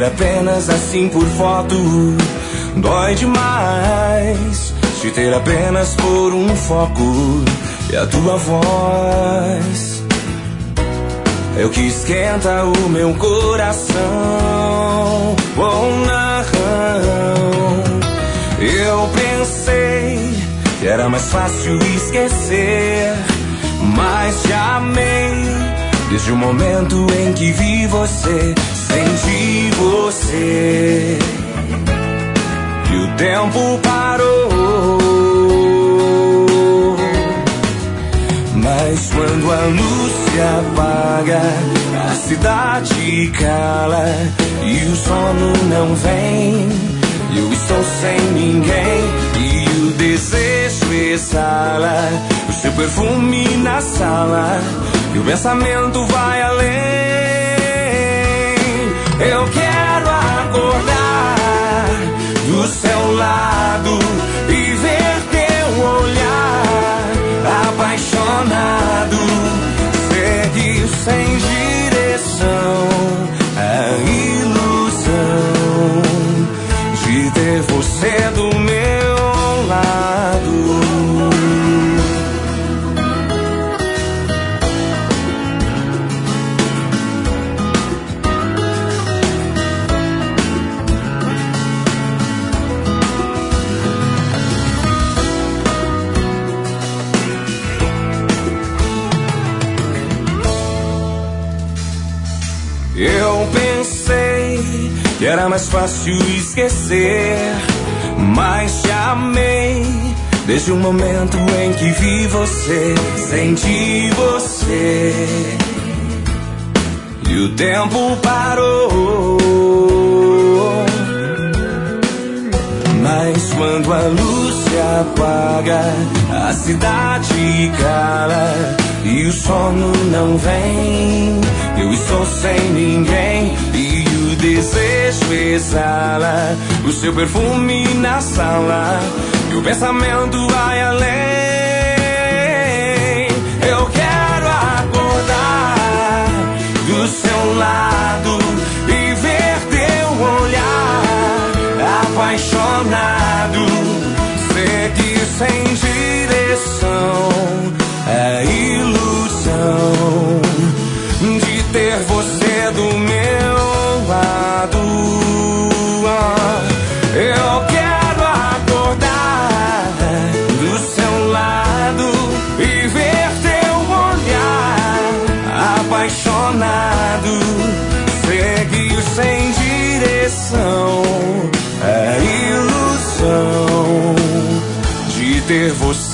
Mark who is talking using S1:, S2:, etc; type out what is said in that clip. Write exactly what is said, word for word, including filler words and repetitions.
S1: apenas assim por foto dói demais. Te ter apenas por um foco e a tua voz é o que esquenta o meu coração. Oh, não. Eu pensei que era mais fácil esquecer, mas te amei desde o momento em que vi você, senti você. E o tempo parou, mas quando a luz se apaga, a cidade cala e o sono não vem. Eu estou sem ninguém e o desejo exala o seu perfume na sala e o pensamento vai além. Eu quero acordar do seu lado e ver teu olhar apaixonado, seguir sem direção a ilusão de ter você do meu lado. Eu pensei que era mais fácil esquecer, mas te amei desde o momento em que vi você, senti você. E o tempo parou, mas quando a luz se apaga, a cidade cala e o sono não vem. Eu estou sem ninguém e o desejo exala o seu perfume na sala e o pensamento vai além. Eu quero acordar do seu lado e ver teu olhar apaixonado, seguir sem direção a ilusão de ter você do meu lado. Eu quero acordar do seu lado e ver teu olhar apaixonado, seguir sem direção a ilusão de ter você